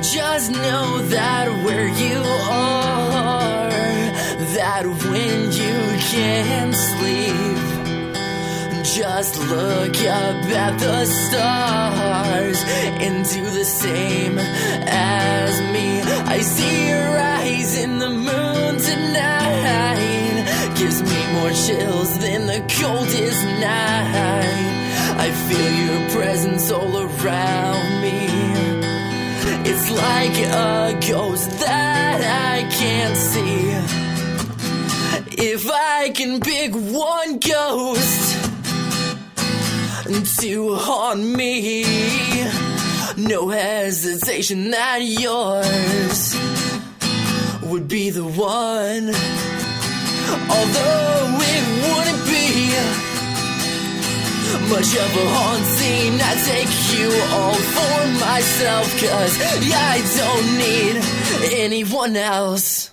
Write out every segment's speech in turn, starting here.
Just know that where you are, that when you can't sleep, just look up at the stars and do the same as me. I see your eyes in the moon tonight, gives me more chills than the coldest night. I feel your presence all around me. It's like a ghost that I can't see. If I can pick one ghost to haunt me, no hesitation that yours would be the one. Although it wouldn't be much of a haunting, I take you all for myself, 'cause I don't need anyone else.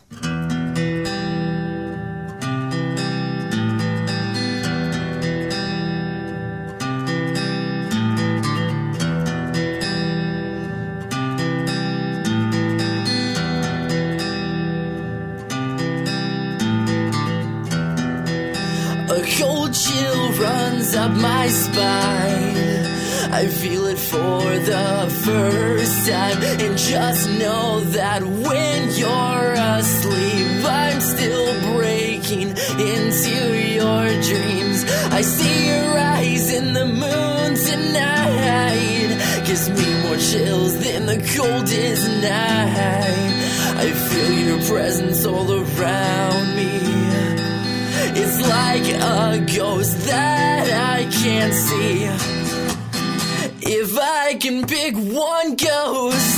A cold chill runs up my spine. I feel it for the first time. And just know that when you're asleep, I'm still breaking into your dreams. I see your eyes in the moon tonight, gives me more chills than the coldest night. I feel your presence all around me. It's like a ghost that I can't see. If I can pick one ghost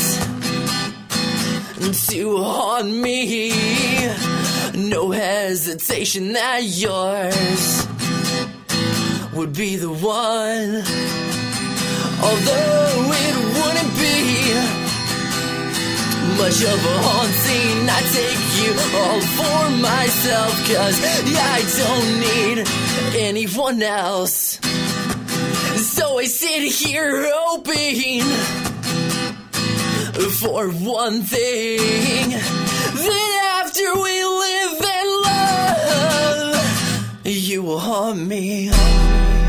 to haunt me, no hesitation that yours would be the one. Although it wouldn't be much of a haunting, I take you all for myself, 'cause I don't need anyone else. So I sit here hoping for one thing, that after we live and love, you will haunt me.